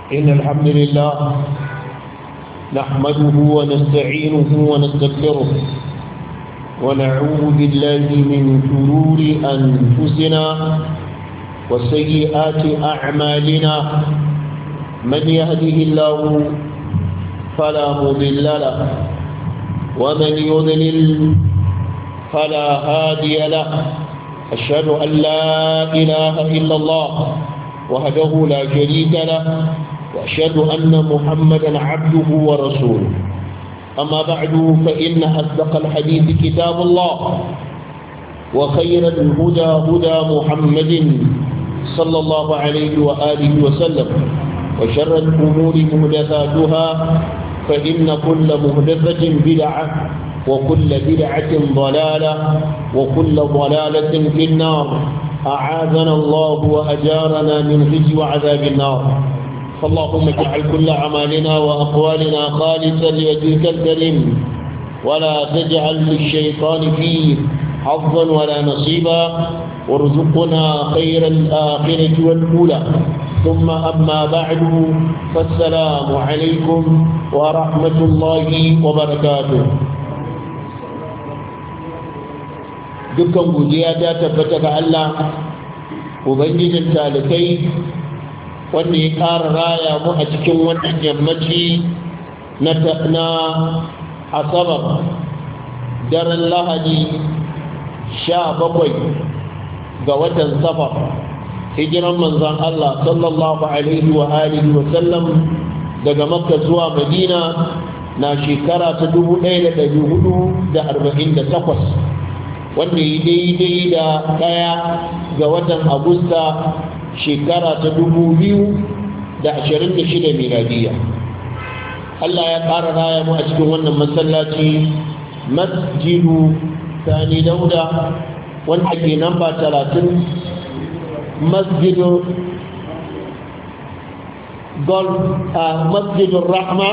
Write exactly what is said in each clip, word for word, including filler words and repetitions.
إن الحمد لله نحمده ونستعينه ونستغفره ونعوذ بالله من شرور أنفسنا وسيئات أعمالنا من يهده الله فلا مضل له ومن يضلل فلا هادي له أشهد أن لا إله إلا الله وحده لا شريك له وأشهد أن محمدا عبده ورسوله أما بعد فإن أصدق الحديث كتاب الله وخير الهدى هدى محمد صلى الله عليه وآله وسلم وشر الأمور محدثاتها فإن كل محدثة بدعة وكل بدعة ضلالة وكل ضلالة في النار أعاذنا الله وأجارنا من خزي وعذاب النار فاللهم اجعل كل أعمالنا وأقوالنا خالصا لوجهك الكريم ولا تجعل للشيطان فيه حظا ولا نصيبا وارزقنا خير الآخرة والأولى ثم أما بعد فالسلام عليكم ورحمة الله وبركاته. dukkan godiya ta tabbata ga Allah ubangijin talikai wanda ya ƙara raya mu a cikin wannan yammaci na asabar daren lahadi sha bakwai ga watan safar hijiran manzan Allah sallallahu alaihi wa alihi wa sallam daga makka zuwa madina na shekara ta dubu ɗaya da ɗari hudu da arba'in da takwas wanda yi daidai da ɗaya ga watan agusta shekara ta dubu biyu da ashirin da shida miladiya. Allah ya ƙara raya mu a cikin wannan masallaci masjidu sani dauda wanda ke namba talatin masjidu golf a masjidun rahma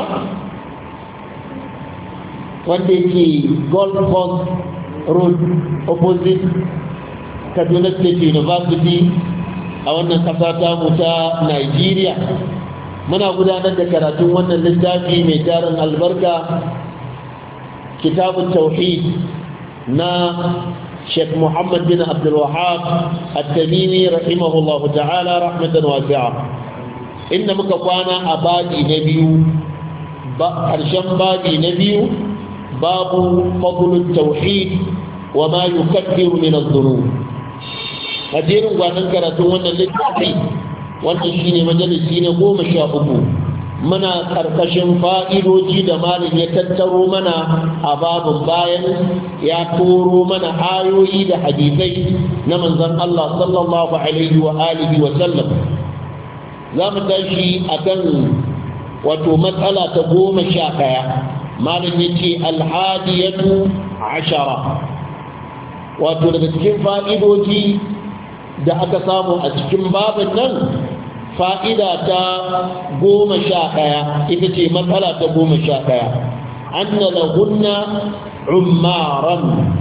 wanda ke golf course road opposite kaduna state university a wannan kasa ta mu ta nigeria. Muna gudanar da karatun wannan littafi mai tarin albarka kitabun tauhid na sheikh muhammad bin abdul wahab at-tamimi rahimahullahu ta'ala rahmatan wasi'a, inda muka kwana a babi na biyu ba karshen babi na biyu babu fadlut tauhid wa ma yukaffiru min adh-dhunub. hadirin gwanin karatun wannan littafi wannan shine majalisi na goma sha uku. muna karkashin fa'idoji da malin ya tattaro mana a babin bayan ya koro mana ayoyi da hadisai na manzon Allah sallallahu alaihi wa alihi wa sallam. za mu tashi akan wato matsala ta goma sha ɗaya. malin ya ce alhadiyatu ashara, wato daga cikin fa'idoji da aka samu a cikin babin nan fa'ida ta goma sha ɗaya ita ce matsala ta goma sha ɗaya. an na lahunna umaran,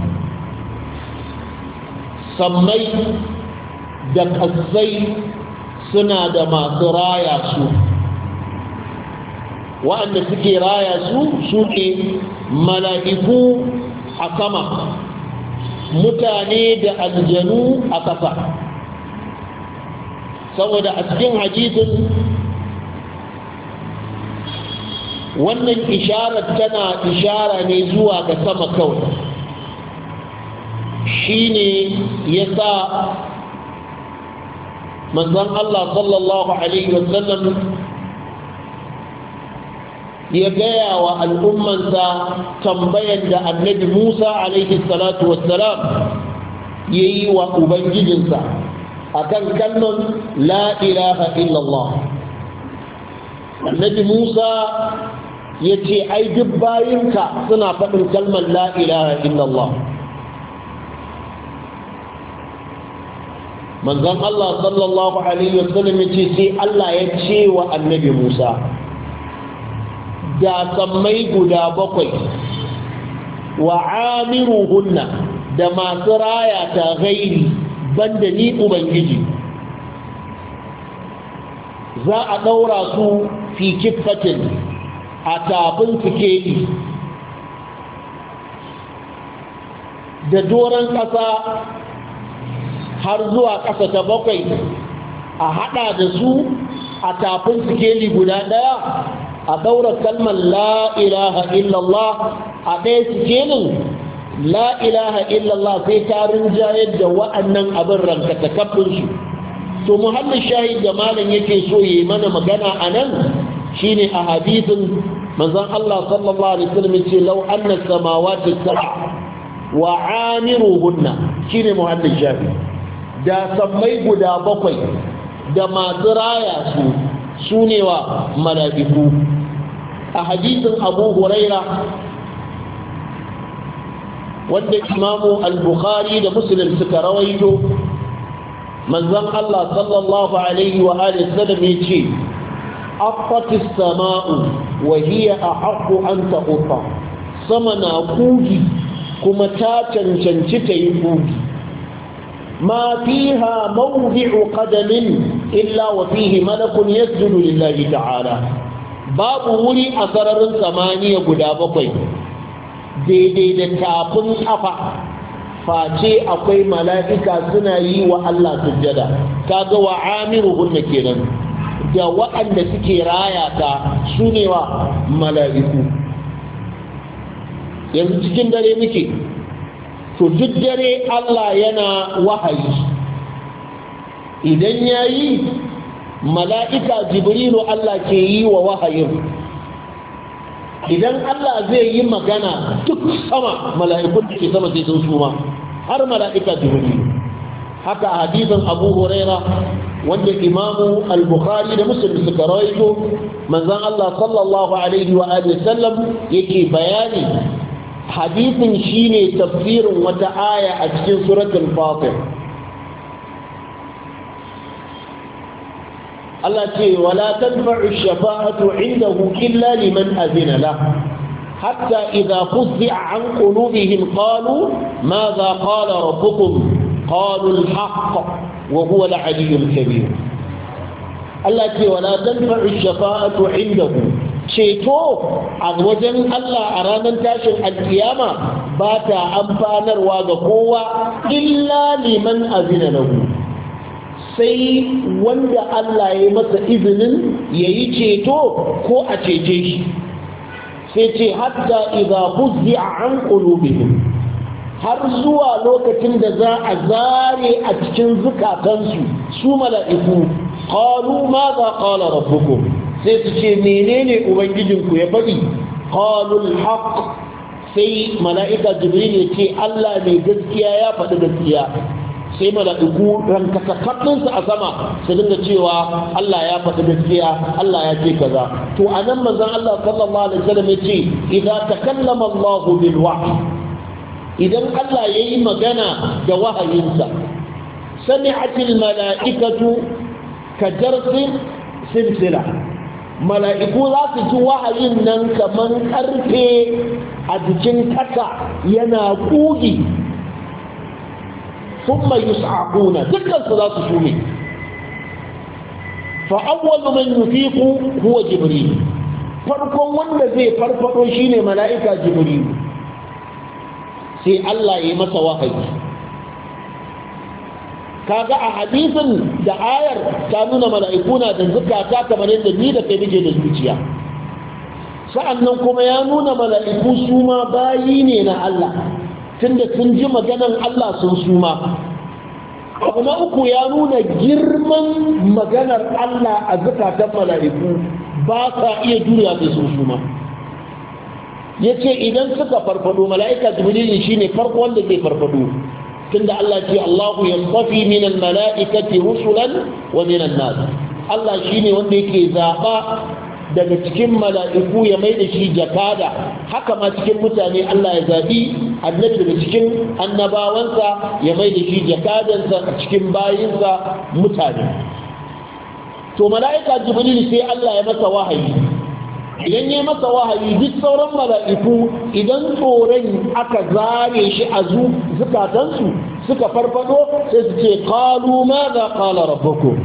sammai da ƙasai suna da masu raya su, wa'anda suke raya su su ne mala'iku a sama, mutane da aljanu a ƙasa. saboda a cikin hadisin wannan isharar tana ishara ne zuwa ga sama kawai, shine yasa manzon Allah sallallahu alaihi wasallam ya gaya wa al'ummansa tambayar da annabi Musa alaihi salatu wassalam ya yi wa ubangijinsa akan kalmar la ilaha illallah. annabi Musa ya ce ai duk bayinka suna faɗin kalmar la ilaha illallah. manzon Allah sallallahu alaihi wasallam ya ce sai Allah ya ce wa annabi Musa da sammai guda bakwai wa amiruhunna da masu raya ta gairi banda ni ubangiji za a ɗaura su fi kifatin a tafin sikeli da doron ƙasa har zuwa ƙasa ta bakwai a haɗa da su a tafin sikeli guda ɗaya a ɗaura kalmar la ilaha illallah a ɗaya sikelin la ilaha illallah sai ta rinjayar da wa'annan abin rankata kafinsu. To muhallin shahid da malam yake so yi mana magana a nan shine a hadisin manzon Allah sallallahu alaihi wasallam ce law anna samawati sab'a wa amiruhunna shine muhallin shahid da sammai guda bakwai da masu raya su sune wa mala'iku. A hadisin Abu Huraira wanda Imamu al-Bukhari da Muslim suka rawaito manzon Allah sallallahu alaihi wa alihi wasallam yace afatis sama'u wa hiya ahqqu an taqta sama na kugi kuma ta cancanci ta yi kugi ma fiha mawdi'u qadamin illa wa fihi malakun yasjudu lillahi ta'ala babu wuri a sararin samaniya guda bakwai daidai da tafin kafa face akwai mala'ika suna yi wa Allah sujjada kaga wa amiruhunna kenan da waɗanda suke raya ta su ne wa mala'iku. Yanzu cikin dare muke to duk dare Allah yana wahayi idan ya yi mala'ika jibrilu Allah ke yi wa wahayin idan Allah zai yi magana duk sama mala'ikun da ke sama sai sun suma har mala'ika jibrilu. Haka a hadisin Abu Huraira wanda Imamu al-Bukhari da Muslim suka rawaito manzon Allah sallallahu alaihi wa alihi sallam yake bayani hadisin shine tafsirin wata aya a cikin suratul Fatir. Allah ce wala tanfa'u shafa'atu 'indahu illa liman azina lah hatta idha fuzzi'a 'an qulubihim qalu madha qala rabbukum qalu al-haqq wa huwa al-'aliyyul kabir. Allah ce wala tanfa'u shafa'atu 'indahu ceto a wajen Allah a ranar tashin alkiyama ba ta amfanarwa ga kowa illa liman azina lahu sai wanda Allah ya masa izinin ya yi ceto ko a cece shi. Sai ce hatta idza fuzzi'a an qulubihim har zuwa lokacin da za a zare a cikin zukatansu su mala'iku qalu madha qala rabbukum sai su ce menene ubangijinku ya faɗi qalu al-haqq sai mala'ika jibril ya ce Allah mai gaskiya ya faɗi gaskiya sai mala'iku rankatakaɗinsu a sama su dinga cewa Allah ya faɗi gaskiya Allah ya ce kaza. To a nan manzon Allah sallallahu alaihi wasallam ya ce idan takallama Allah bil wahyi idan Allah yayi magana da wahayinsa sami'atil mala'ikatu ka jarsin silsila mala'iku za su ji wahayin nan kamar karfe a jikin kasa yana kugi ثم يصعقون ذكر صلاة سومي فأول من يفيق هو جبريل farkon wanda zai farfado shine mala'ika jibril sai Allah ya masa wahayi. Kaga a hadisin da ayar ta nuna mala'iku na da zukata kamar yadda ni da kai muke da zuciya, sa'annan kuma ya nuna mala'iku su ma bayi ne na Allah tunda sun ji maganan Allah sun suma. Abu na uku ya nuna girman maganar Allah a zukatan mala'iku ba sa iya juriya sai sun suma. Ya ce idan suka farfado mala'ika jibril shi ne farko wanda zai farfado tunda Allah ce Allahu yastafi minal mala'ikati rusulan wa minan nas. Allah shine wanda yake zaba daga cikin mala'iku ya mai da shi jakada, haka ma cikin mutane Allah ya zaɓi annabi daga cikin annabawansa ya mai da shi jakadansa a cikin bayinsa mutane. To mala'ika jibril sai Allah ya masa wahayi, idan ya masa wahayi duk sauran mala'iku idan tsoron aka zare shi a zukatansu suka farfado sai su ce qalu madha qala rabbukum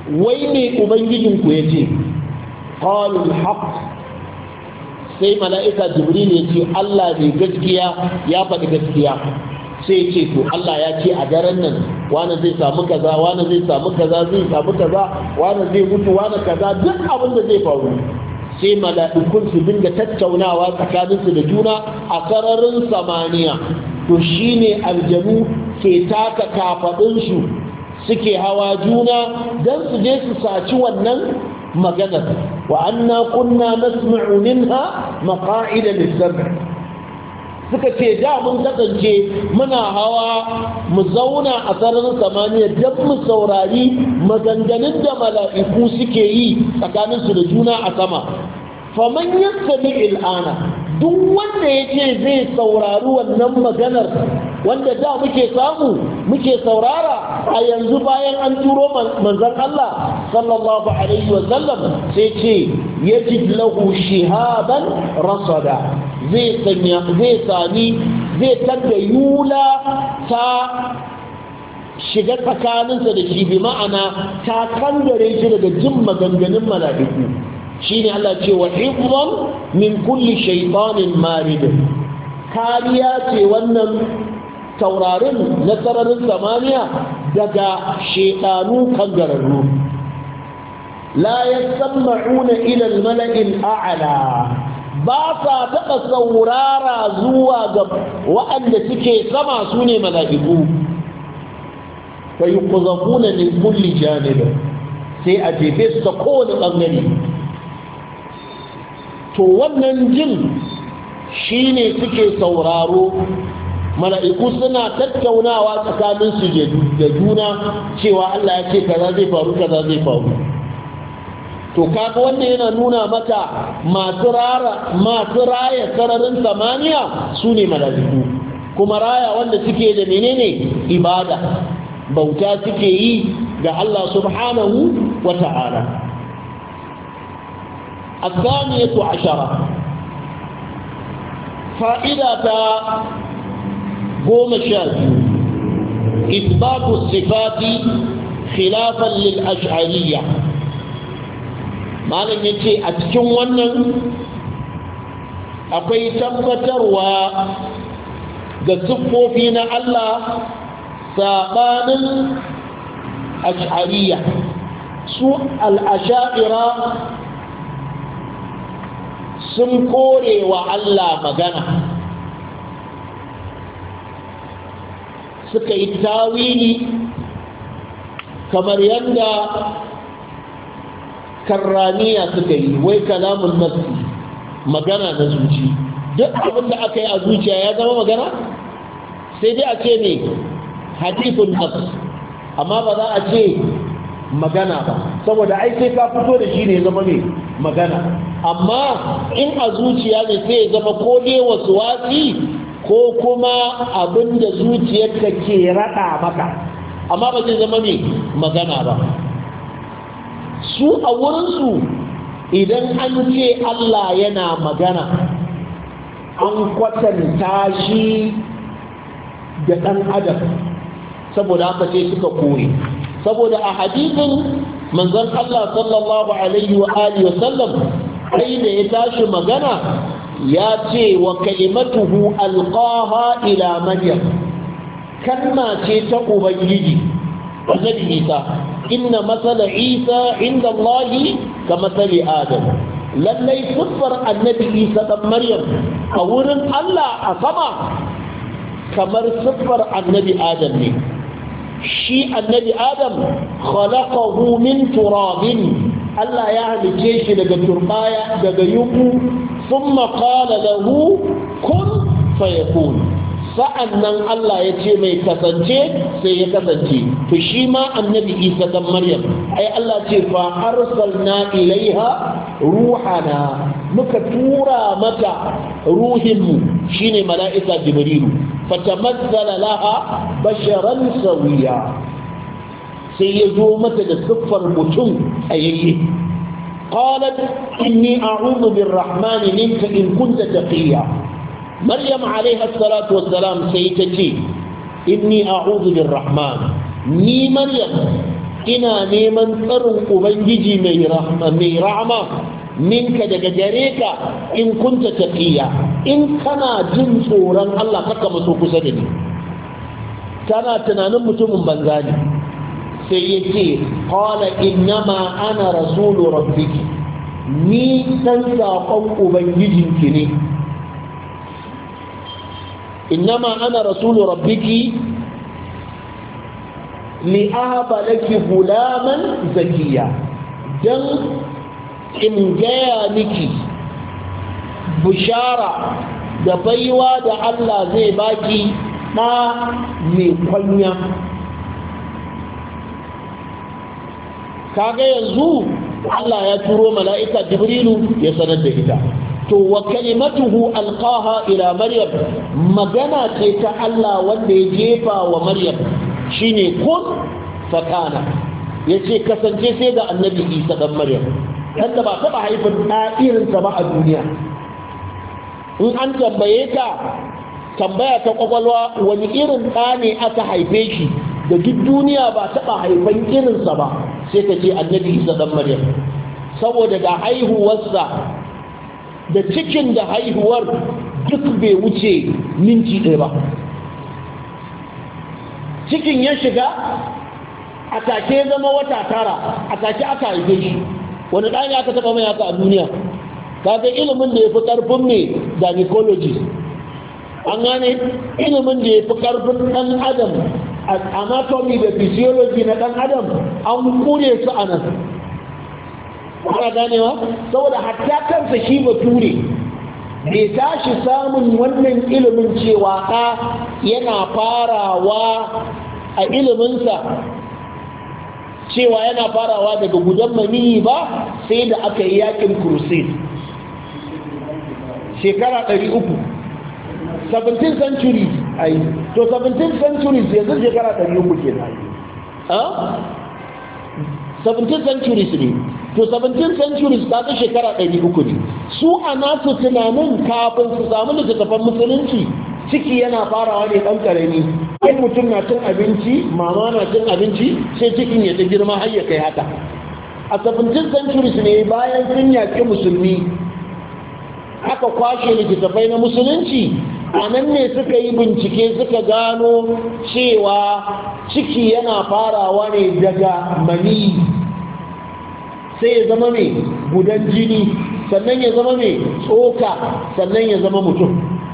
wai ne ubangijinku yace qalu al-haq sai mala'ika jibril yace Allah ne gaskiya ya faɗi gaskiya sai ce to Allah ya ce a daren nan wani zai samu kaza wani zai samu kaza zai samu kaza wani zai mutu wani kaza duk abin da zai faru sai mala'ikun su dinga tattaunawa tsakaninsu da juna a sararin samaniya to shine aljanu ke taka kafadunsu suke hawa juna don su je su saci wannan maganar wa anna kunna nasma'u minha maqa'ida lis-sam' suka ce da mun kasance muna hawa mu zauna a sararin samaniya don mu saurari maganganun da mala'iku suke yi tsakaninsu da juna a sama faman yassami il'ana duk wanda ya ce zai saurari wannan maganar wanda da muke samu muke saurara a yanzu bayan an turo manzon Allah sallallahu alaihi wa sallam sai ce yajid lahu shihaban rasada zai sanya zai sani zai tada yula ta shiga tsakaninsa da shi bi ma'ana ta kangare shi daga jin maganganun mala'iku shine Allah ce wa hifzan min kulli shaytanin marid kariya ce wannan taurarin na sararin samaniya daga shaytanu kangararru la yasam'una ila al-mala'i al-a'la ba sa taɓa saurara zuwa ga waɗanda suke sama su ne mala'iku fa yuqzafuna min kulli janib sai a jefe su ta kowane ɓangare to wannan jin shine suke sauraro mala'iku suna tattaunawa tsakanin su da juna cewa Allah ya ce kaza zai faru kaza zai faru to kaga wannan yana nuna maka masu rara masu raya sararin samaniya su ne mala'iku kuma raya wanda suke da menene ibada bauta suke yi ga Allah subhanahu wa ta'ala الثانية عشرة فائدة قوم الشاذ إثبات الصفات خلافا للأشعرية ما لن يتي أتكون ونن أقوي تبتر و قصفوا فينا الله ساقان الأشعرية سوء الأشائرة sun kore wa Allah magana suka yi tawili kamar yadda karraniya suka yi wai kalamun nafsi magana na zuci duk abin da aka yi a zuciya ya zama magana sai dai a ce ne hadithun nafs amma ba za a ce magana ba saboda ai sai ka fito da shi ne zama ne magana amma in a zuciya ne sai ya zama ko dai wasu wasi ko kuma abin da zuciyarka ke raɗa maka amma ba zai zama ne magana ba su a wurinsu idan an ce Allah yana magana an kwatanta shi da ɗan adam saboda haka sai suka kore saboda a hadisin manzon Allah sallallahu alaihi wa alihi wa sallam ai da ya tashi magana ya ce wa kalimatuhu alqaha ila maryam kalma ce ta ubangiji annabi Isa inna masala Isa inda Allah ka masali Adam lallai siffar annabi Isa dan Maryam a wurin Allah a sama kamar siffar annabi Adam ne shi annabi Adam khalaqahu min turabin Allah ya halice shi daga turbaya daga yuku thumma qala lahu kun fayakun sa'annan Allah ya ce mai kasance sai ya kasance to shi ma annabi Isa dan Maryam ai Allah ce fa arsalna ilaiha ruhana muka tura mata ruhinmu shine mala'ika jibrilu fatamassala laha basharan sawiya sai ya zo mata da siffar mutum tsayayye qalat inni a'udhu birrahmani minka in kunta taqiya maryam alaiha salatu wassalam sai ta ce inni a'udhu birrahman ni maryam ina neman tsarin ubangiji mai rahma mai rahama minka daga gare ka in kunta taqiya in kana jin tsoron Allah kaka maso kusa da ni kana tunanin mutumin banza ne sai yace qala innama ana rasulu rabbiki ni dan sakon ubangijinki ne innama ana rasulu rabbiki li ahaba laki gulaman zakiya dan in gaya miki bishara da baiwa da Allah zai baki ɗa mai kwanya kaga yanzu Allah ya turo mala'ika Jibrilu ya sanar da ita to wa kalimatuhu alqaha ila maryam magana ce ta Allah wanda ya jefa wa maryam shine kun fakana yace kasance sai ga annabi Isa dan maryam dan da ba taba haifin da irin sa ba a duniya in an tambaye ka tambaya ta kwakwalwa wani irin da ne aka haife shi da duk duniya ba taba haifan irin sa ba sai ka ce annabi Isa dan maryam saboda da haihuwarsa da cikin da haihuwar duk bai wuce minti ɗaya ba cikin ya shiga a take zama wata tara a take aka haife shi wani ɗani aka taɓa mai haka a duniya kaga ilimin da ya fi ƙarfin mai gynecology an gane ilimin da ya fi ƙarfin ɗan adam anatomy da physiology na ɗan adam an kure su a nan ana ganewa saboda hatta kansa shi bature bai tashi samun wannan ilimin cewa ɗa yana farawa a iliminsa cewa yana farawa daga gudan maniyi ba sai da aka yi yakin crusade shekara ɗari uku seventeenth century ai to seventeenth century yanzu shekara ɗari uku ke na seventeenth century ne to seventeenth century ta ga shekara ɗari uku ne su a nasu tunanin kafin su samu littattafan musulunci ciki yana farawa ne ɗan ƙarami kai mutum na cin abinci mama na cin abinci sai cikin ya ta girma har ya kai haka a seventeenth century ne bayan sun yaƙi musulmi aka kwashe littattafai na musulunci a nan ne suka yi bincike suka gano cewa ciki yana farawa ne daga mani sai ya zama mai gudan jini sannan ya zama mai tsoka sannan ya zama mutum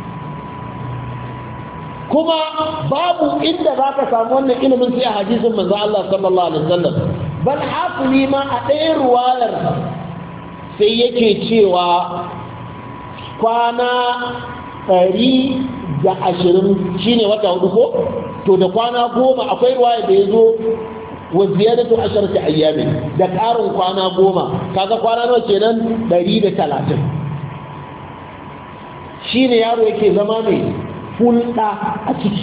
kuma babu inda za ka samu wannan ilimin sai a hadisin manzo Allah sallallahu alaihi wasallam bal hasili ma a ɗaya ruwayar sai yake cewa kwana ɗari da ashirin shine wata hudu ko to da kwana goma akwai ruwaya da ya zo wa ziyadatu asharati ayyami da ƙarin kwana goma kaga kwana nawa kenan ɗari da talatin shine yaro yake zama mai fulɗa a ciki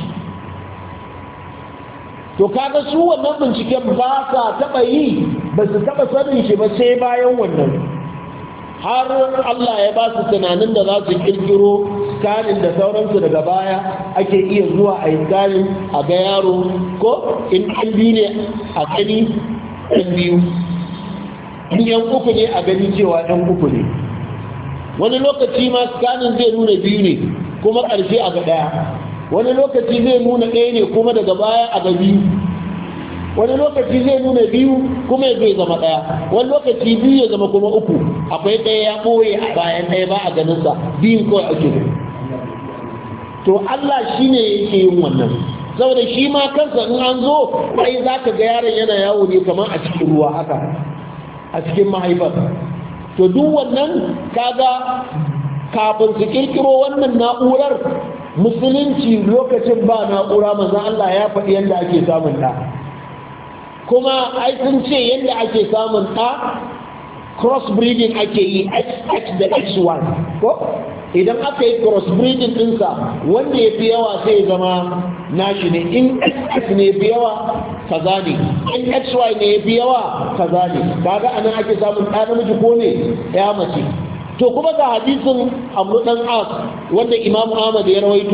to kaga su wannan binciken ba sa taɓa yi ba su taɓa sanin shi ba sai bayan wannan har Allah ya ba su tunanin da za su kirkiro scanning da sauransu daga baya ake iya zuwa a yi scanning a ga yaro ko in ɗan biyu ne a gani ɗan biyu in yan uku ne a gani cewa ɗan uku ne wani lokaci ma scanning zai nuna biyu ne kuma ƙarshe a ga ɗaya wani lokaci zai nuna ɗaya ne kuma daga baya a ga biyu wani lokaci zai nuna biyu kuma ya zai zama ɗaya wani lokaci biyu ya zama kuma uku akwai ɗaya ya ɓoye a bayan ɗaya ba a ganinsa biyun kawai ake ne to Allah shi ne yake yin wannan saboda shi ma kansa in an zo ai za ka ga yaron yana yawo ne kamar a cikin ruwa haka a cikin mahaifar to duk wannan kaga kafin su kirkiro wannan na'urar musulunci lokacin ba na'ura manzon Allah ya faɗi yadda ake samun ɗa kuma ai sun ce yadda ake samun ɗa crossbreeding ake yi X da X one ko idan aka yi crossbreeding ɗinsa wanda ya fi yawa sai zama nashi ne in X ne fi yawa kaza ne in X Y ne fi yawa kaza ne kaga anan ake samun ɗa namiji ko ne ya mace to kuma ga hadisin Amr dan As wanda Imam Ahmad ya rawaito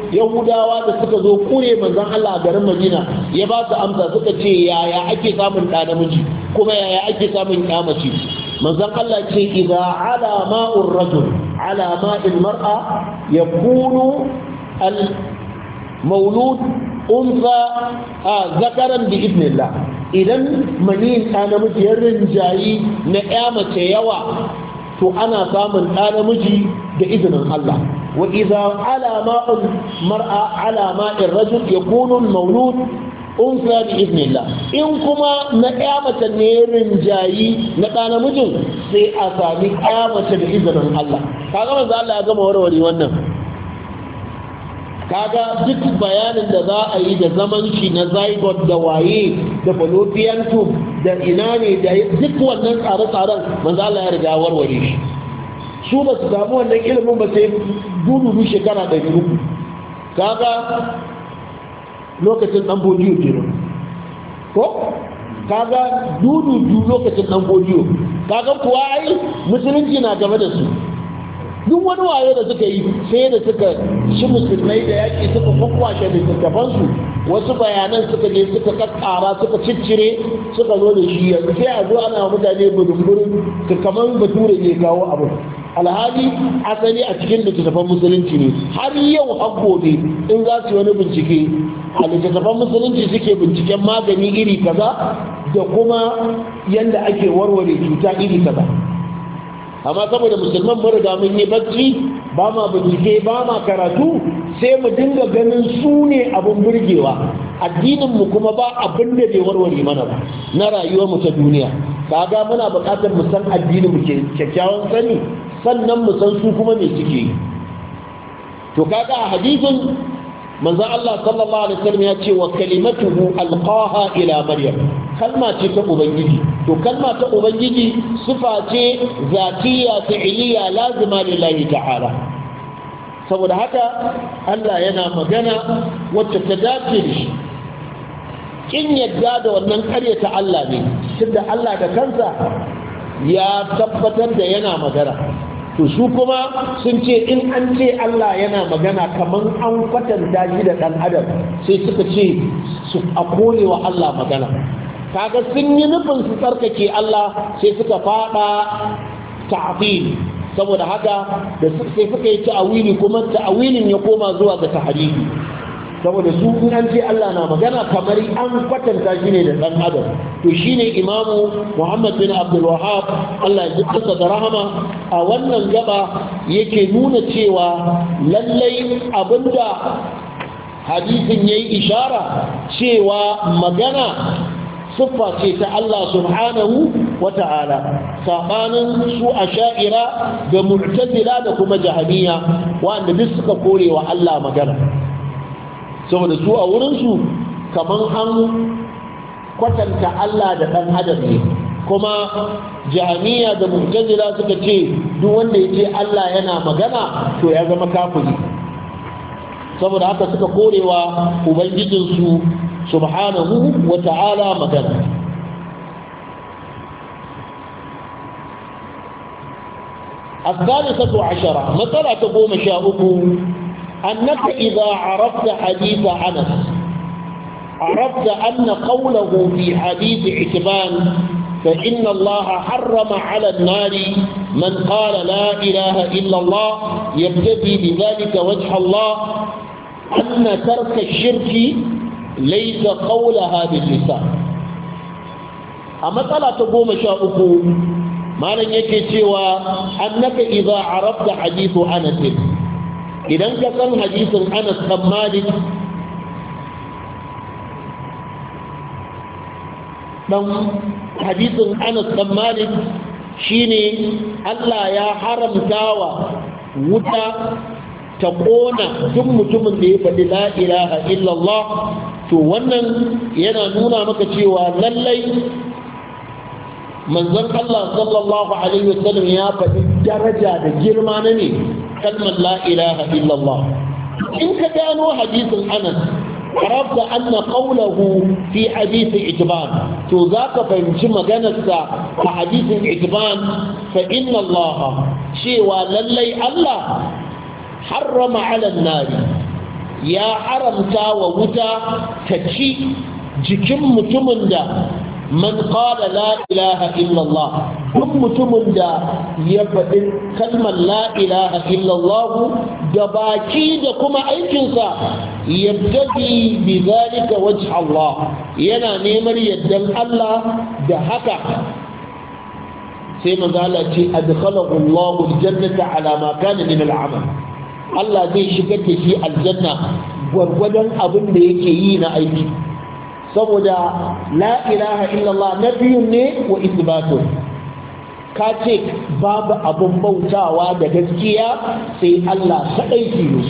yahudawa da suka zo kure manzon Allah a garin Madina ya ba su amsa suka ce yaya ake samun ɗa namiji kuma yaya ake samun ƴa mace manzon Allah ce idza ala ma'ur rajul ala ma'il mar'a yakunu al maulud unsa zakaran bi idnillah idan maniyin ɗa namiji ya rinjayi na ƴa mace yawa to ana samun ɗa namiji da izinin Allah wa idza ala ma'ul mar'a ala ma'ir rajul yakunu al maulud unsa bi idnillah in kuma na ƴa mace ne rinjayi na ɗa namijin sai a sami ƴa mace da izinin Allah kaga manzo Allah ya gama warware wannan kaga duk bayanin da za a yi da zaman shi na zygote da waye da fallopian tube da ina ne da duk wannan tsare-tsaren manzo Allah ya riga warware shi su ba su samu wannan ilimin ba sai dudu shekara ɗari uku kaga lokacin dan bodiyo kenan ko kaga dudu lokacin dan bodiyo kaga kuwa ai musulunci na game da su duk wani waye da suka yi sai da suka shi musulmai da yaƙi suka kwakwashe littattafansu wasu bayanan suka je suka kakkara suka ciccire suka zo da shi yanzu sai a zo ana mutane budumburin ka kamar bature ne kawo abu alhali asali a cikin littattafan musulunci ne har yau har gobe in za su wani bincike a littattafan musulunci suke binciken magani iri kaza da kuma yanda ake warware cuta iri kaza amma saboda musulman mun riga mun yi bacci ba ma bincike ba ma karatu sai mu dinga ganin su ne abin burgewa addinin mu kuma ba abin da bai warware mana ba na rayuwar mu ta duniya kaga muna buƙatar mu san addinin mu ke kyakkyawan sani sannan mu san su kuma me suke to kaga a hadisin manzo Allah sallallahu alaihi wasallam ya ce wa kalimatuhu alqaha ila maryam kalma ce ta ubangiji to kalma ta ubangiji sifa ce zatiya fi'liya lazima lillahi ta'ala saboda haka Allah yana magana wacce ta dace da shi kin yadda da wannan ƙaryata Allah ne tunda Allah da kansa ya tabbatar da yana magana to su kuma sun ce in an ce Allah yana magana kamar an kwatanta shi da ɗan adam sai suka ce su a korewa Allah magana kaga sun yi nufin su tsarkake Allah sai suka fada ta'fil saboda haka da sai suka yi ta'awili kuma ta'awilin ya koma zuwa ga tahrifi saboda su in an ce Allah na magana kamar an kwatanta shi ne da ɗan adam to shine imamu Muhammad bin Abdul Wahhab Allah ya jikinsa da rahama a wannan gaba yake nuna cewa lallai abinda hadisin yayi ishara cewa magana siffa ce ta Allah subhanahu wa ta'ala sabanin su asha'ira da mu'tazila da kuma jahaniya wanda duk suka kore wa Allah magana saboda su a wurinsu kamar an kwatanta Allah da ɗan adam ne kuma jami'a da mu'tazila suka ce duk wanda ya ce Allah yana magana to ya zama kafiri saboda haka suka korewa ubangijinsu subhanahu wa ta'ala magana الثالثة عشرة مسألة تقوم شاؤكم أنك إذا عرفت حديث أنس عرفت أن قوله في حديث عتبان فإن الله حرم على النار من قال لا إله إلا الله يبتدي بذلك وجه الله أن ترك الشرك ليس قولها باللسان أما طلع تقوم شاؤكم ما لن يكي سوى أنك إذا عرفت حديث أنس idan ka san hadisin Anas bin Malik dan hadisin Anas bin Malik shine Allah ya haramtawa wuta ta kona duk mutumin da ya faɗi la ilaha illallah to wannan yana nuna maka cewa lallai manzon Allah sallallahu alaihi wasallam ya faɗi daraja da girma na ne kalmar la ilaha illallah in ka gano hadisin Anas arabta anna qawluhu fi hadith itban to zaka fahimci maganarsa a hadisin itban fa inna Allah cewa lallai Allah harrama ala nari ya haramta wa wuta ta ci jikin mutumin da man qala la ilaha illallah duk mutumin da ya faɗi kalmar la ilaha illallah da baki da kuma aikinsa yabtadi bi zalika wajh Allah yana neman yaddan Allah da haka sai manzo Allah ce adkhalahu Allahu aljannata ala ma kana min al'amal Allah zai shigar da shi aljanna gwargwadon abin da yake yi na aiki saboda la ilaha illallah nabiyun ne wa isbatun ka ce babu abin bautawa da gaskiya sai Allah kadai tilo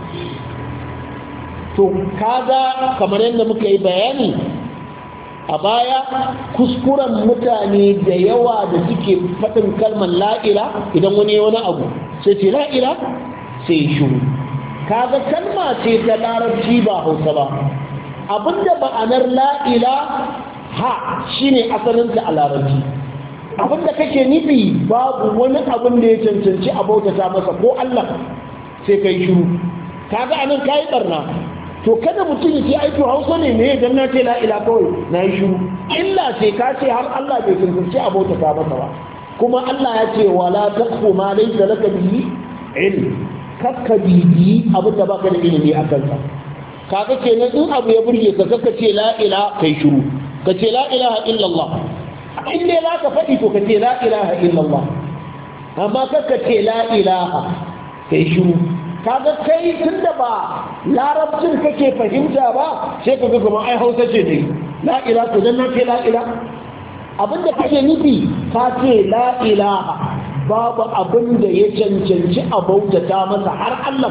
to kaga kamar yadda muka yi bayani a baya kuskuren mutane da yawa da suke faɗin kalmar la'ila idan wani wani abu sai ce la'ila sai shuru kaga kalma ce ta larabci ba hausa ba abinda ba'anar la'ila ha shine asalinta a larabci abinda kake nufi babu wani abin da ya cancanci a bautata masa ko Allah sai kai shuru kaga anan kayi barna to kada mutum ya ce aiki hausa ne ne don na ce la'ila kawai na yi shuru illa ce ka ce har Allah bai cancanci a bautata masa ba kuma Allah ya ce wala taqfu ma laysa laka bihi ilm kakka bibi abinda baka da ilimi a kansa kaga kenan in abu ya burge ka kakka ce la'ila kai shuru ka ce la ilaha illallah in dai za ka faɗi to ka ce la ilaha illallah amma kakka ce la ilaha kai shuru kaga kai tunda ba larabcin kake fahimta ba sai ka ga kuma ai hausa ce dai la ilaha to dan na ce la ilaha abinda kake nufi ka ce la ilaha babu abinda ya cancanci a bautata masa har Allah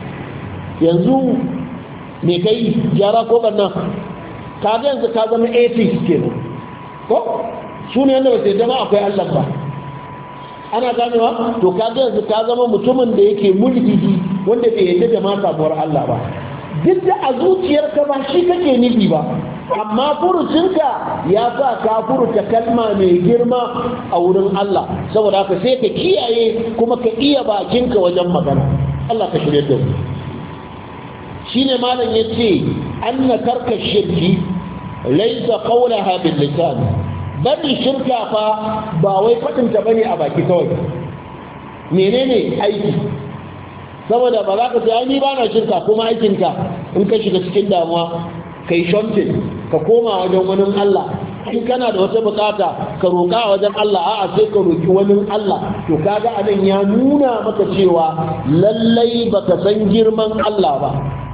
yanzu me kai gyara ko banna kaga yanzu ka zama atheist kenan ko su ne yanda ba sai dama akwai Allah ba ana ganewa to kaga yanzu ka zama mutumin da yake mulhidi wanda bai yadda da ma sabuwar Allah ba duk da a zuciyarka ba shi kake nufi ba amma furucinka ya sa ka furta kalma mai girma a wurin Allah saboda haka sai ka kiyaye kuma ka iya bakinka wajen magana Allah ka shirye da mu shine malam yace anna tarka shirki laysa qawlaha bil lisan bari shirka fa ba wai fadin ta bane a baki kawai menene aiki saboda ba za ka ce ni ba na shirka kuma aikinka in ka shiga cikin damuwa kai shontin ka koma wajen wani Allah in kana da wata bukata ka roƙa wajen Allah a'a sai ka roƙi wani Allah to kaga anan ya nuna maka cewa lallai baka san girman Allah ba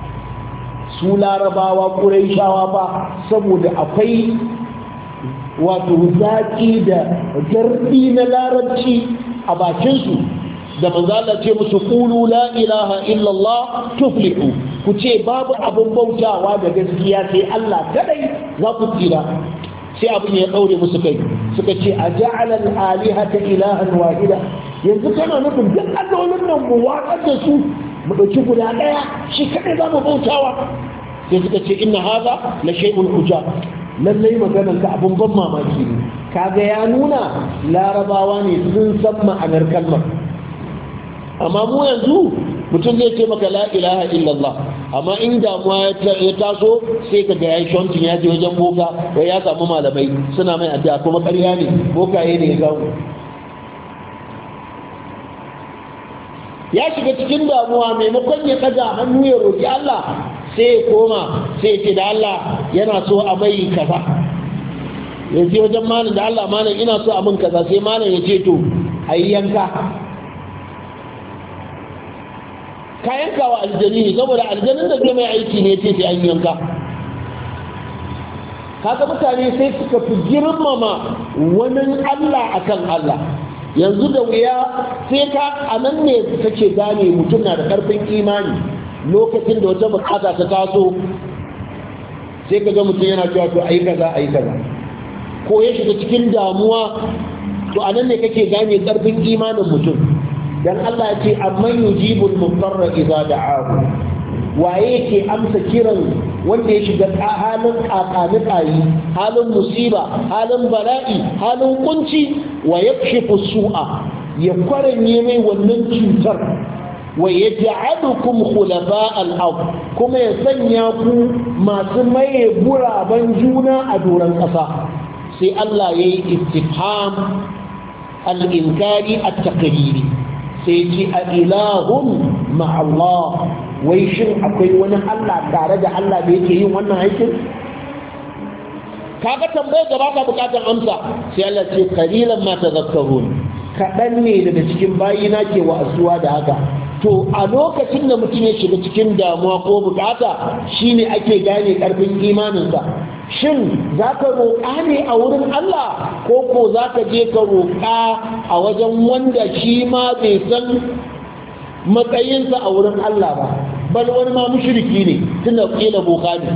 su larabawa ƙuraishawa ba saboda akwai wato zaki da gardi na larabci a bakinsu da manzala ce musu qulu la ilaha illallah tuflihu ku ce babu abin bautawa da gaskiya sai Allah kadai za ku tsira sai abin ya daure musu kai suka ce aja'ala al-alihata ilahan wahida yanzu kana nufin duk allolin nan mu watsar da su mu dauki guda daya shi kadai za mu bautawa sai suka ce inna hadha la shay'un ujab lallai maganar ka abin ban mamaki ne kaga ya nuna larabawa ne sun san ma'anar kalmar amma mu yanzu mutum zai ce maka la ilaha illallah amma in damuwa ya taso sai ka ga yayi shontin ya je wajen boka wai ya samu malamai suna mai addu'a kuma ƙarya ne bokaye ne ya samu ya shiga cikin damuwa maimakon ya kaga hannu ya roki Allah sai ya koma sai ya ce da Allah yana so a mai kaza ya ce wajen malam da Allah malam ina so a min kaza sai malam ya ce to ayi yanka ka yanka wa aljani ne saboda aljanin da zai mai aiki ne ce sai an yanka kaga mutane sai suka fi girmama wani Allah akan Allah yanzu da wuya sai ka anan ne kake gane mutum na da karfin imani lokacin da wata bukata ta taso sai ka ga mutum yana cewa to ayi kaza ayi kaza ko ya shiga cikin damuwa to anan ne kake gane karfin imanin mutum dan Allah ya ce amman yujibul mudarra idza da'ahu waye ke amsa kiran wanda ya shiga halin kakanikayi halin musiba halin bala'i halin kunci wa yakshifu su'a ya kwaranye mai wannan cutar wa yaj'alukum khulafa al-ard kuma ya sanya ku masu maye guraben juna a doron ƙasa. sai Allah yayi istifham al-inkari at-taqriri sai ce a ilahun ma'allah wai shin akwai wani Allah tare da Allah da yake yin wannan aikin? kaga tambayar da baka bukatar amsa sai Allah ce qalilan ma tadhakkarun, kadan ne daga cikin bayina ke wa'azuwa da haka. to a lokacin da mutum ya shiga cikin damuwa ko bukata shine ake gane karfin imaninsa. shin zaka roƙa ne a wurin Allah ko ko zaka je ka roƙa a wajen wanda shi ma bai san matsayinsa a wurin Allah ba, bal wani ma mushriki ne tunda kila boka ne.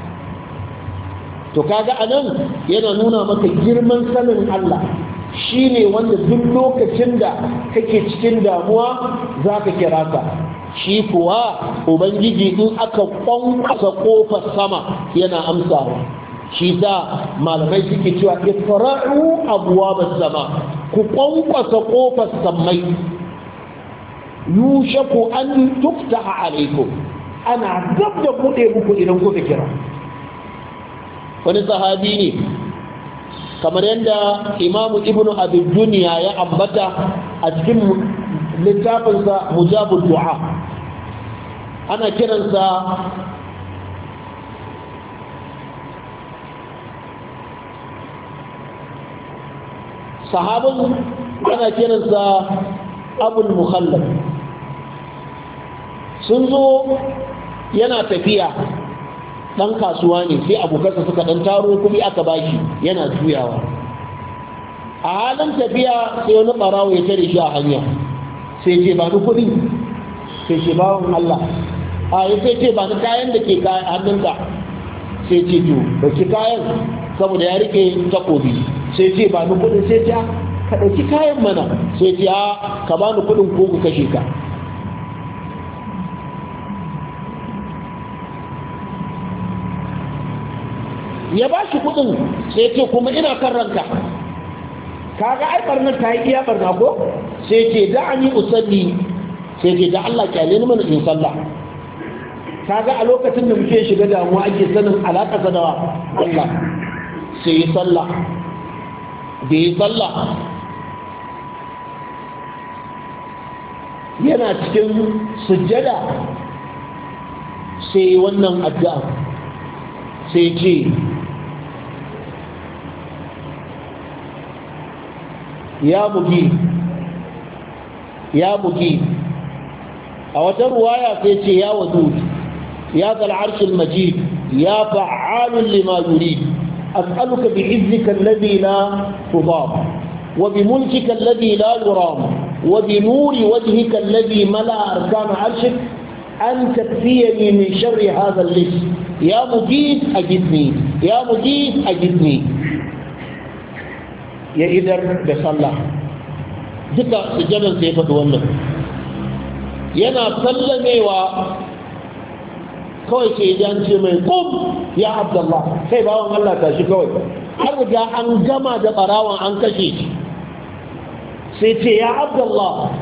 to kaga anan yana nuna maka girman sanin Allah shine wanda duk lokacin da kake cikin damuwa zaka kira ka. shi kuwa ubangiji in aka kwankwasa kofar sama yana amsawa. shi za malamai suke cewa ifra'u abwabas sama, ku kwankwasa kofar samai yushaku an tuftaha alaikum, ana gab da bude muku idan kuka kira. wani sahabi ne kamar yadda imamu ibnu abi duniya ya ambata a cikin littafinsa mujabul du'a, ana kiransa sahabin ana kiransa abul mukhallad. sun zo yana tafiya, dan kasuwa ne, sai abokansa suka dan taro kuɗi aka bashi yana juyawa. a halin tafiya sai wani barawo ya tare shi a hanya, sai ce ba ni kuɗi, sai ce bawon Allah a ya sai ce ba ni kayan da ke hannunka, sai ce to ba ki kayan saboda ya rike takobi, sai ce ba ni kuɗin, sai ce ka ɗauki kayan mana, sai ce a ka ba ni kuɗin ko ku kashe ka. ya ba shi kudin sai ce kuma ina kan ranka. kaga ai barnar ta yi iya barna ko? sai ce da'ani usalli, sai ce da Allah kyale ni mana in sallah. kaga a lokacin da muke shiga damuwa ake sanin alaka da Allah. sai yi sallah, da yi sallah yana cikin sujjada sai wannan addu'a, sai ce ya bugi ya bugi a wata ruwaya sai ce ya wadud ya zal arshil majid ya fa'alun lima yurid as'aluka bi'izzika alladhi la tudam wa bimulkika alladhi la yuram wa binuri wajhika alladhi mala'a arkan arshik an takfiyani min sharri hadha al-lis ya mujid ajidni ya mujid ajidni. ya idar da sallah duka sujjadan sai faɗi wannan. yana sallamewa kawai sai ya ce mai kum ya abdullah, sai bawan Allah tashi kawai, har ga an gama da barawan an kashe shi, sai ce ya abdullah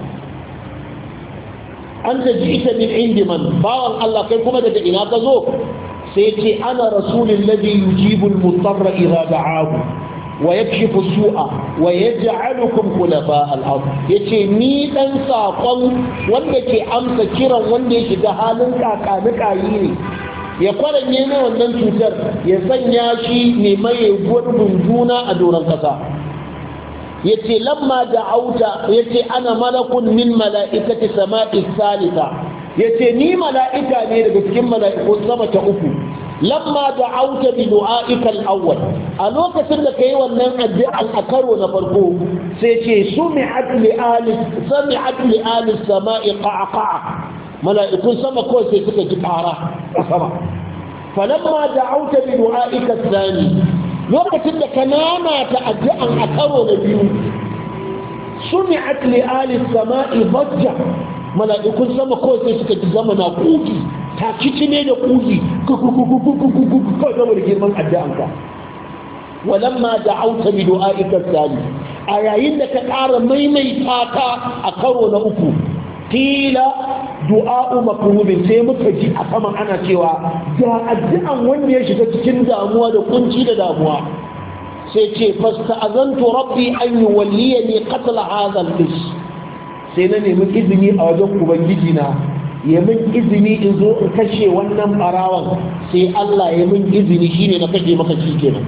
an da ji ita min indi man, bawan Allah kai kuma daga ina ka zo? sai ce ana rasulun ladhi yujibu al-mutarra idha da'ahu wa yakshifu su'a wa yaj'alukum khulafa al-ard. yace ni dan sakon wanda ke amsa kiran wanda ya shiga halin kakanikayi ne, ya kwaranye ne wannan cutar, ya sanya shi ne mai gurbin juna a doron kasa. yace lamma da'auta, yace ana malakun min mala'ikati sama'i salisa, yace ni mala'ika ne daga cikin mala'ikun sama ta uku. lamma da'auta bi du'aika al-awwal, a lokacin da kai wannan addu'an a karo na farko sai ce sumi'at li ali sami'at li ali samai qa'qa'a, mala'ikun sama ko sai suka ji ƙara a sama. falamma da'auta bi du'aika al-thani, lokacin da ka nanata addu'an a karo na biyu sumi'at li ali samai bajja, mala'ikun sama ko sai suka ji zama na kuki, ta kici ne da kuki kawai zama da girman addu'anka. walamma da'auta bi du'aika al-thani, a yayin da ka ƙara maimaita ta a karo na uku qila du'a'u makrubin, sai muka ji a saman ana cewa ga addu'an wanda ya shiga cikin damuwa da kunci da damuwa. sai ce fasta'azantu rabbi an yuwalliyani qatl hadha al-fish, sai na nemi izini a wajen ubangiji na ya min izini in zo in kashe wannan barawan, sai Allah ya min izini shine na kashe maka shi kenan.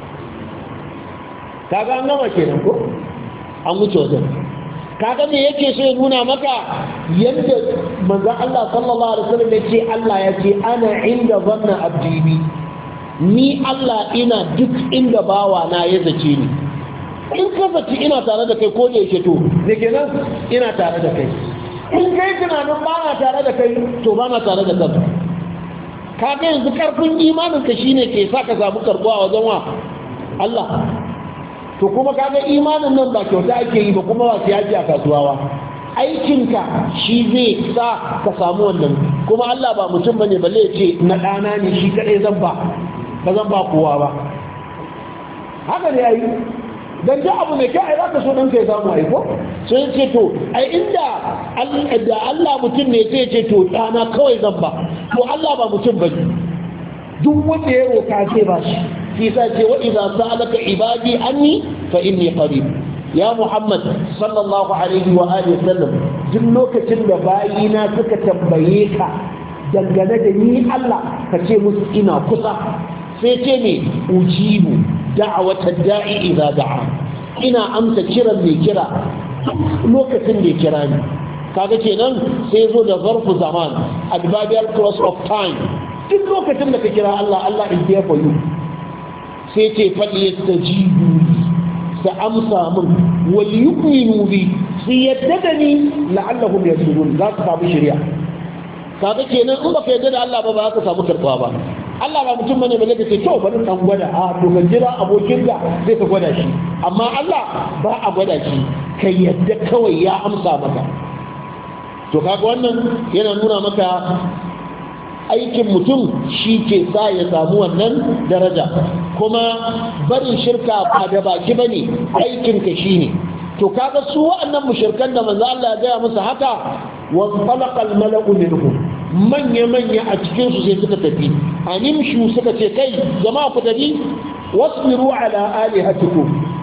kaga an gama kenan ko an wuce wajen. kaga me yake so ya nuna maka yadda manzon Allah sallallahu alaihi wasallam ya ce Allah ya ce ana inda zanna abdi bi, ni Allah ina duk inda bawa na ya zace ni. in ka zaci ina tare da kai ko da yake to ne kenan ina tare da kai. in kai tunanin ba na tare da kai to ba na tare da kai. kaga yanzu karfin imanin ka shine ke sa ka samu karbuwa wajen wa Allah. to kuma kaga imanin nan ba kyauta ake yi ba, kuma ba su yaji a kasuwa ba. aikinka shi zai sa ka samu wannan. kuma Allah ba mutum bane balle ya ce na ɗana ne shi kaɗai zan ba ba zan ba kowa ba. haka ne yayi dan ji abu mai kyau ai zaka so dan kai samu aiko. sai ce to ai inda da Allah mutum ne sai ce to ɗana kawai zan ba. to Allah ba mutum bane, duk wanda ya roka sai ba shi. shi sa ce wa idza sa'alaka ibadi anni fa inni qarib. ya Muhammad sallallahu alaihi wa alihi wasallam, duk lokacin da bayina suka tambaye ka dangane da ni Allah, ka ce musu ina kusa. sai ce ne ujibu da'wata da'i idza da'a, ina amsa kiran mai kira lokacin da ya kira ni. kaga kenan sai zo da zarfu zaman, adverbial clause of time. duk lokacin da ka kira Allah, Allah is there for you. sai ce faɗi yadda jibu su amsa min wal yu'minu bi, su yadda da ni la'allahum yasudun, za su samu shari'a. kaga kenan in baka yadda da Allah ba ba za ka samu karɓa ba. Allah ba mutum bane bane kace to bari dan gwada a to kan jira abokin ka sai ka gwada shi, amma Allah ba a gwada shi, kai yadda kawai ya amsa maka. to kaga wannan yana nuna maka aikin mutum shi ke sa ya samu wannan daraja. kuma barin shirka ba da baki bane, aikin ka shine. to kaga su wa'annan mushrikan da manzo Allah ya gaya musu haka, wa talaqa al-mala'u minhum, manya manya a cikin su sai suka tafi. animshu suka ce kai jama'a ku tafi, wasbiru ala alihatikum,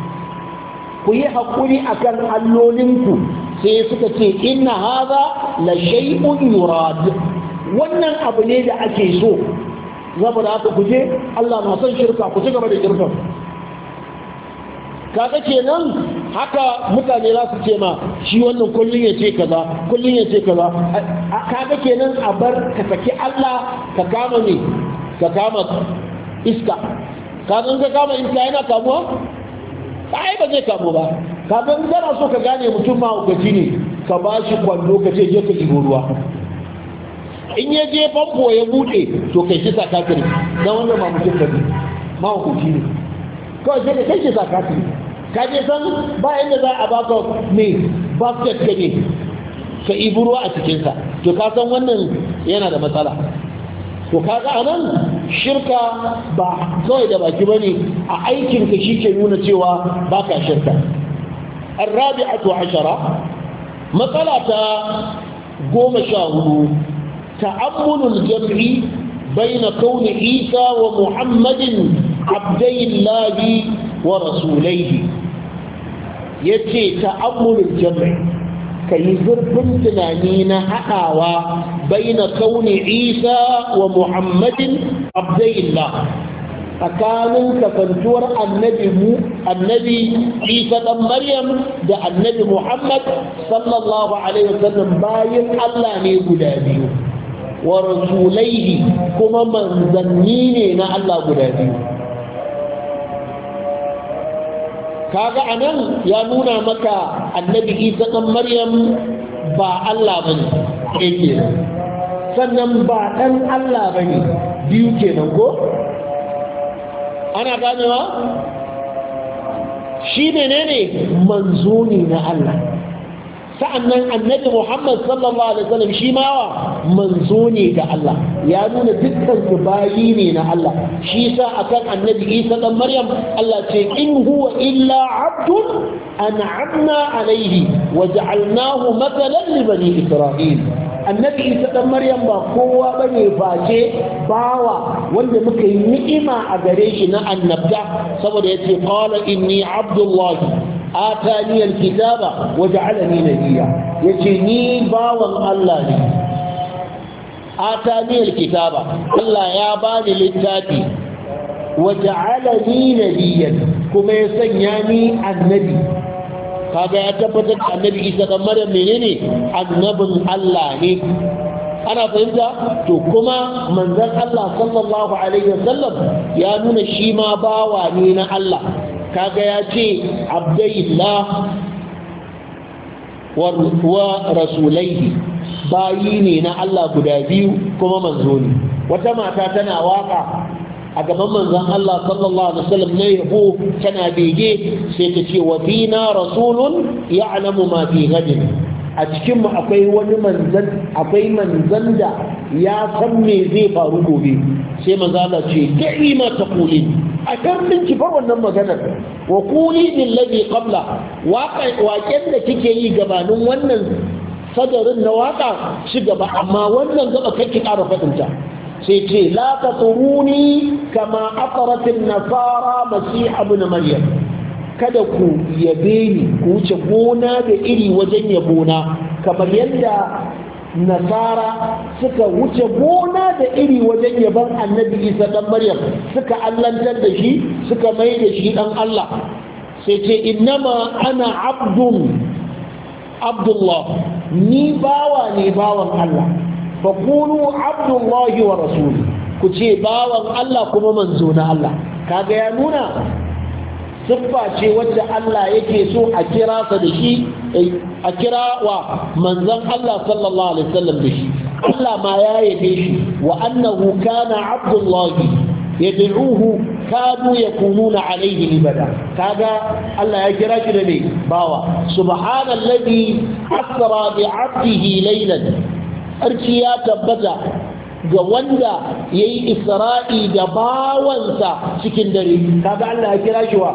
ku yi hakuri akan allolinku. sai suka ce inna hadha la shay'un yurad, wannan abu ne da ake so. saboda haka ku je, Allah na son shirka, ku ci gaba da shirka. kaga kenan haka mutane za su ce ma shi wannan kullun ya ce kaza kullun ya ce kaza. kaga kenan a bar ka saki Allah ka kama ne ka kama iska. kaga in ka kama iska yana kamuwa ai ba zai kamu ba. kaga in kana so ka gane mutum ma hukaci ne, ka ba shi kwando ka ce je ka ɗibo ruwa. in ya je famfo ya bude to kai shi sakatiri, dan wannan ma mutum ka bi ma hukunci ne kawai sai ka kai shi sakatiri. ka je san ba inda za a baka me basket ka ne ka ibi ruwa a cikinsa, to ka san wannan yana da matsala. to kaga anan shirka ba kawai da baki bane, a aikin ka shi ke nuna cewa baka shirka. الرابعة عشرة مسألة قوم شاهدوا تأمل الجمع بين كون عيسى ومحمد عبدي الله ورسوليه. يتي تأمل الجمع كي زرفن تنانين حقاوا بين كون عيسى ومحمد عبدي الله، tsakanin kasantuwar annabi mu annabi Isa dan Maryam da annabi Muhammad sallallahu alaihi wasallam bayin Allah ne guda biyu, wa rasulaihi kuma manzanni ne na Allah guda biyu. kaga anan ya nuna maka annabi Isa dan Maryam ba Allah bane yake, sannan ba dan Allah bane biyu kenan ko. ana ganewa shi menene manzo ne na Allah, sa'annan annabi Muhammad sallallahu alaihi wasallam shi ma manzo ne ga Allah ya nuna dukkan su bayi ne na Allah shi sa akan annabi Isa dan Maryam Allah ce in huwa illa abdun an'amna alaihi wa ja'alnahu mathalan li bani Isra'il annabi Isa dan Maryam ba kowa bane face bawa wanda muka yi ni'ima a gare shi na annabta saboda yace qala inni abdullahi atani alkitaba waja'alani nabiyya yace ni bawan Allah ne atani alkitaba Allah ya bani littafi waja'alani nabiyyan kuma ya sanya ni annabi kaga ya tabbatar da annabi Isa dan Maryam menene annabin Allah ne ana fahimta to kuma manzon Allah sallallahu alaihi wasallam ya nuna shi ma bawa ne na Allah kaga ya ce abdullah wa rasulaihi bayi ne na Allah guda biyu kuma manzo ne wata mata tana waka a gaban manzon Allah sallallahu alaihi wasallam ne yabo tana bege sai ta ce wa bina rasulun ya'lamu ma fi gadin a cikin mu akwai wani manzan akwai manzan da ya san me zai faru gobe sai manzo Allah ce da'i ma taqulin a karnin ki bar wannan maganar wa quli lil ladhi qabla waƙen da kike yi gabanin wannan sadarin na waka shi gaba amma wannan gaba kake ƙara faɗin ta sai ce la taturuni kama aqrat an-nasara masih ibn maryam kada ku yabe ni ku wuce gona da iri wajen yabona kamar yadda nasara suka wuce gona da iri wajen yaban annabi Isa dan Maryam suka allantar da shi suka mai da shi dan Allah sai ce innama ana abdun abdullah ni bawa ne bawan Allah fa qulu abdullahi wa rasuli ku ce bawan Allah kuma manzo na Allah kaga ya nuna siffa ce wacce Allah yake so a kira sa da shi a kira wa manzon Allah sallallahu alaihi wasallam da shi Allah ma ya yabe shi wa annahu kana abdullahi yad'uhu kadu yakununa alaihi libada kaga Allah ya kira shi da ne bawa subhanallazi asra bi 'abdihi laylan arki ya tabbata ga wanda ya yi isra'i da bawansa cikin dare kaga Allah ya kira shi wa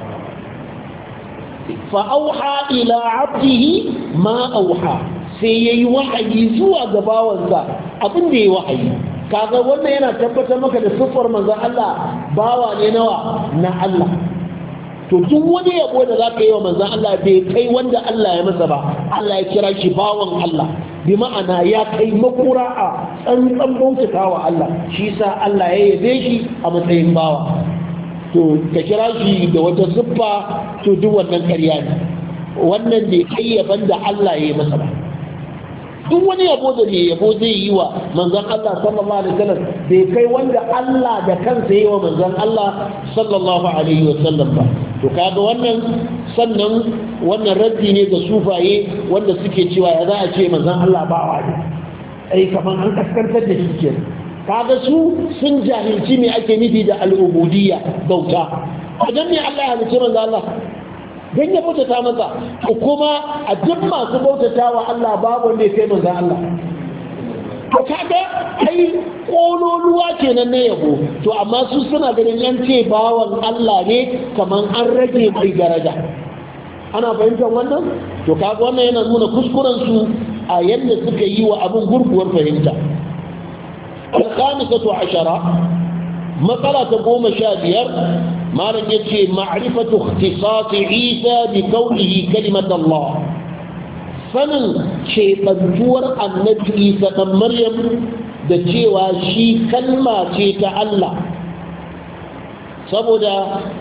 fa'auha ila abdihi ma auha sai ya yi wahayi zuwa ga bawansa abin da ya yi wahayi kaga wannan yana tabbatar maka da siffar manzan Allah bawa ne nawa na Allah to duk wani yabo da za ka yi wa manzan Allah bai kai wanda Allah ya masa ba Allah ya kira shi bawan Allah bi ma'ana ya kai makura a tsantsan bautata wa Allah shi sa Allah ya yabe shi a matsayin bawa to ka kira shi da wata siffa to duk wannan ƙarya ne wannan bai kai yaban da Allah ya yi masa ba duk wani yabo da ne yabo zai yi wa manzon Allah sallallahu alaihi wasallam bai kai wanda Allah da kansa yi wa manzon Allah sallallahu alaihi wasallam ba to kaga wannan sannan wannan raddi ne ga sufaye wanda suke cewa ya za a ce manzon Allah ba wa ne ai kaman an kaskantar da shi kenan kaga su sun jahilci me ake nufi da al'ubudiyya bauta idan ne Allah ya halicci manzon Allah dan ya bautata masa kuma a duk masu bautata wa Allah babu wanda ya kai manzon Allah to kaga ai kololuwa kenan na yabo to amma su suna ganin yan ce bawan Allah ne kaman an rage mai daraja ana fahimtar wannan to kaga wannan yana nuna kuskuren su a yadda suka yi wa abin gurguwar fahimta al-khamisatu ashara matsala ta goma sha biyar malam yace ma'rifatu ikhtisas Isa bi qawlihi kalimat Allah sanin keɓantuwar annabi Isa ɗan Maryam da cewa shi kalma ce ta Allah saboda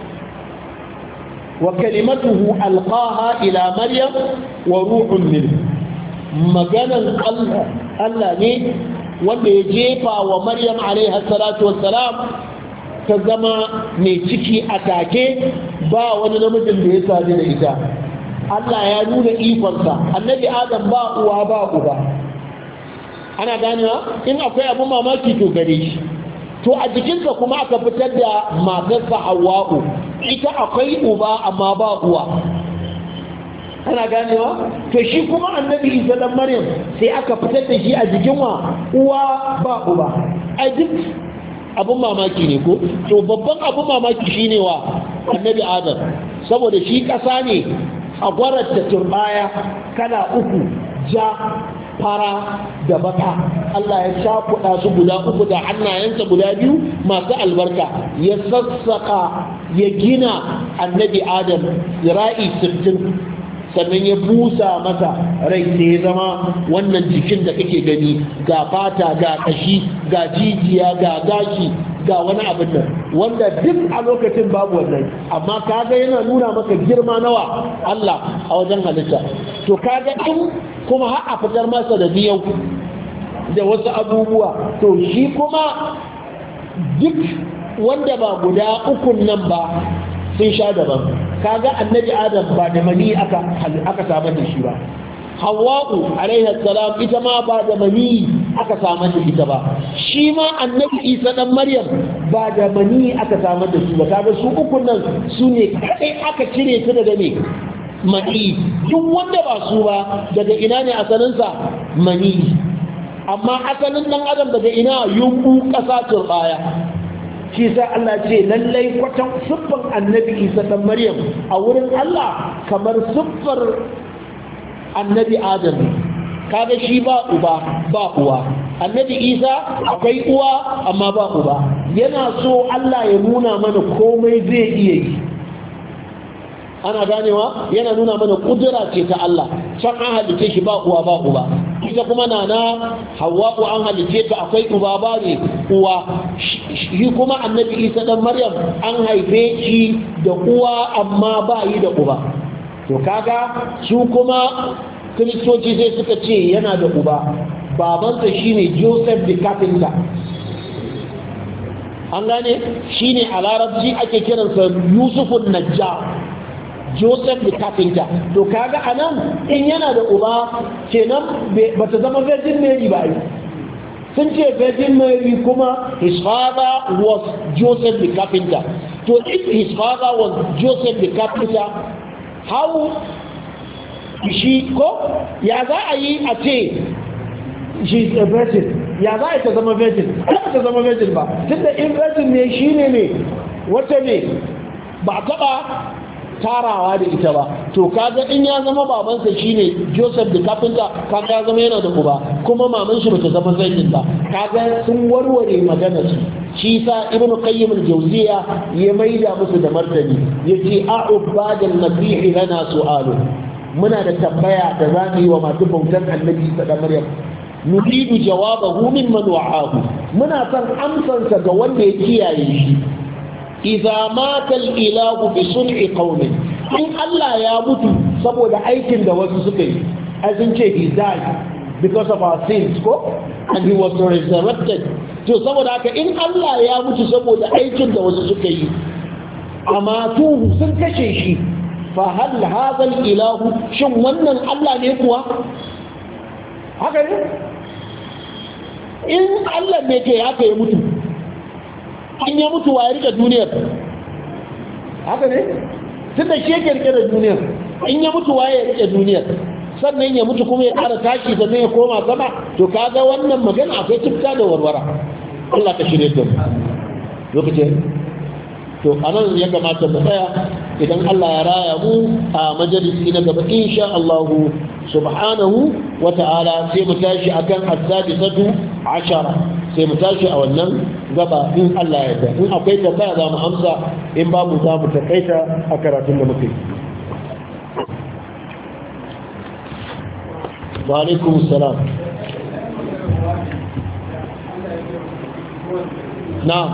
wa kalimatuhu alqaha ila Maryam wa ruhun min maganan Allah Allah ne wanda ya jefa wa Maryam alaiha salatu wassalam ta zama mai ciki a take ba wani namijin da ya sadu da ita Allah ya nuna ikonsa annabi Adam ba uwa ba uba ana ganewa in akwai abu mamaki to gare shi to a jikinsa kuma aka fitar da matarsa Hawwa'u ita akwai uba amma ba uwa ana ganewa to shi kuma annabi Isa dan Maryam sai aka fitar da shi a jikin wa uwa ba uba a duk abun mamaki ne ko to babban abun mamaki shine wa annabi Adam saboda shi kasa ne a gwarar ta turbaya kana uku ja fara da baka Allah ya shafuɗa su guda uku da hannayensa guda biyu masu albarka ya sassaka ya gina annabi Adam zira'i sittin sannan ya busa masa rai sai ya zama wannan jikin da kake gani ga fata ga kashi ga jijiya ga gashi ga wani abin nan wanda duk a lokacin babu wannan amma kaga yana nuna maka girma nawa Allah a wajen halitta to kaga in kuma har a fitar masa da biyan da wasu abubuwa to shi kuma duk wanda ba guda ukun nan ba sun sha daban kaga annabi Adam ba da mani aka aka samar da shi ba Hawwa'u alaiha salam ita ma ba da mani aka samar da ita ba shi ma annabi Isa dan Maryam ba da mani aka samar da su ba kaga su ukun nan su ne kai aka cire su daga ne mani duk wanda ba su ba daga ina ne asalinsa mani amma asalin dan adam daga ina yunku kasa turbaya shi sa Allah ce lallai kwatan siffar annabi Isa dan Maryam a wurin Allah kamar siffar annabi Adam kaga shi ba uba ba uwa annabi Isa akwai uwa amma ba uba yana so Allah ya nuna mana komai zai iya yi ana ganewa yana nuna mana kudura ce ta Allah can an halice shi ba uwa ba uba ita kuma nana Hawwa'u an halice ta akwai uba ba ne uwa shi kuma annabi Isa dan Maryam an haife shi da uwa amma ba yi da uba to kaga su kuma kristoci sai suka ce yana da uba babansa shine Joseph the Carpenter an gane shine a larabci ake kiransa Yusufun Najjar Joseph the Carpenter to kaga anan in yana da uba kenan bata zama Virgin Mary ba ai sun ce Virgin Mary kuma his father was Joseph the Carpenter to if his father was Joseph the Carpenter how shi ko ya za a yi a ce she is a virgin ya za a ta zama virgin ba ta zama virgin ba tunda in virgin ne shine ne wata ne ba taba tarawa da ita ba to kaga in ya zama babansa shine Joseph the Carpenter kaga ya zama yana da uba kuma maman shi bata zama zainin ba kaga sun warware maganar su shi sa Ibn Qayyim al-Jawziyya ya maida musu da martani yace a'ubadal masih lana su'alu muna da tambaya da za mu yi wa masu bautan annabi Isa da Maryam nufidu jawabahu mimman wa'ahu muna son amsansa ga wanda ya kiyaye shi idza mata al-ilahu bi sun'i qaumin in Allah ya mutu saboda aikin da wasu suka yi as in ce he died because of our sins ko and he was resurrected to saboda haka in Allah ya mutu saboda aikin da wasu suka yi amma tuhu sun kashe shi fa hal hadha al-ilahu shin wannan Allah ne kuwa haka ne in Allah ne ke haka ya mutu in ya mutu wa ya rike duniyar haka ne tun da shi yake rike da duniyar in ya mutu wa ya rike duniyar sannan ya mutu kuma ya ƙara tashi sannan ya koma sama to kaga wannan magana akwai tufka da warwara Allah ka shirye ta lokacin to anan ya kamata mu tsaya idan Allah ya raya mu a majalisi na gaba insha Allah subhanahu wa ta'ala sai mu tashi akan as-sadisatu ashara sai mu tashi a wannan gaba in Allah ya yarda in akwai tambaya za mu amsa in babu za mu takaita a karatun da muke wa alaikum salam na'am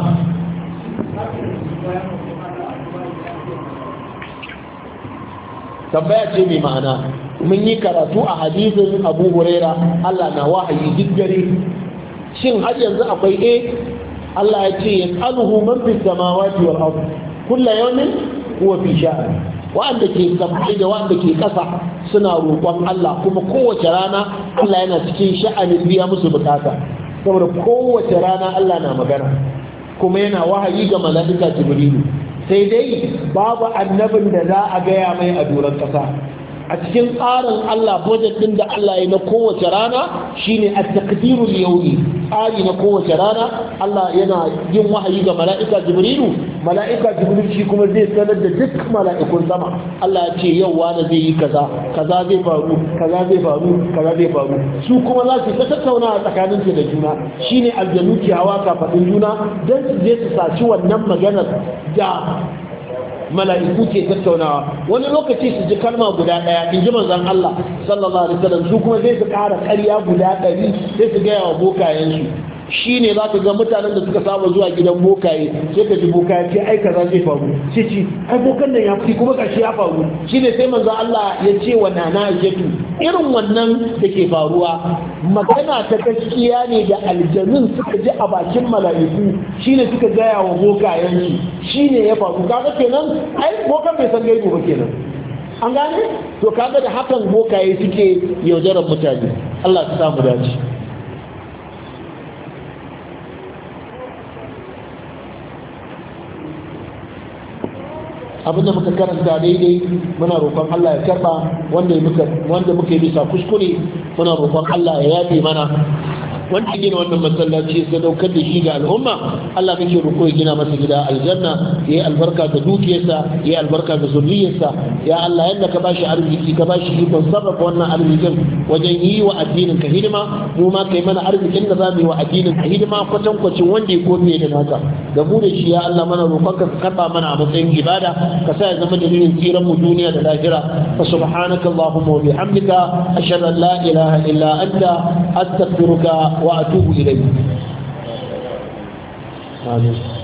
tambaya ce mai ma'ana mun yi karatu a hadisin Abu Huraira Allah na wahayi duk dare shin har yanzu akwai eh Allah ya ce yas'aluhu man fis samawati wal ard kullu yawmin huwa fi sha'an wanda ke sabai da wanda ke kasa suna roƙon Allah kuma kowace rana Allah yana cikin sha'anin biya musu bukata saboda kowace rana Allah na magana kuma yana wahayi ga mala'ika Jibrilu sai dai babu annabin da za a gaya mai a doron kasa a cikin tsarin Allah budget din da Allah ya na kowace rana shine at-taqdirul yawmi tsari na kowace rana Allah yana yin wahayi ga mala'ika Jibrilu mala'ika Jibril shi kuma zai sanar da duk mala'ikun sama Allah ya ce yau wani zai yi kaza kaza zai faru kaza zai faru kaza zai faru su kuma za su tattauna a tsakanin su da juna shine aljanu ke hawa kafadin juna dan su je su saci wannan maganar da mala'iku ke tattaunawa wani lokaci su ji kalma guda daya in ji manzon Allah sallallahu alaihi wasallam su kuma zai su ƙara ƙarya guda ɗari sai su gaya wa bokayensu shi ne za ka ga mutanen da suka saba zuwa gidan bokaye sai ka ji bokaye ce ai kaza zai faru sai ci ai bokan nan ya fi kuma ƙarshe ya faru shi ne sai manzo Allah ya ce wa nana Aishatu irin wannan da ke faruwa magana ta gaskiya ne da aljanun suka ji a bakin mala'iku shi ne suka gaya wa bokayen su shi ne ya faru kaga kenan ai bokan bai san gaibu ba kenan an gane to kaga da hakan bokaye suke yaudarar mutane Allah ya samu dace abinda muka karanta daidai muna roƙon Allah ya karba wanda muka wanda muka yi bisa kuskure muna roƙon Allah ya yafe mana wanda ya gina wannan masallaci ya daukar da shi ga al'umma Allah muke roƙo ya gina masa gida aljanna ya yi albarka ga dukiyarsa ya yi albarka ga zuriyarsa ya Allah yadda ka bashi arziki ka bashi ikon sarrafa wannan arzikin wajen yi wa addinin ka hidima mu ma kai mana arzikin da za mu yi wa addinin ka hidima kwatankwacin wanda ya kofe da naka da mu da shi ya Allah mana roƙon ka karba mana a matsayin ibada ka sa ya zama dalilin tsiran mu duniya da lahira fa subhanaka allahumma wa bihamdika ashhadu an la ilaha illa anta astaghfiruka wa atubu ilayk. Amin.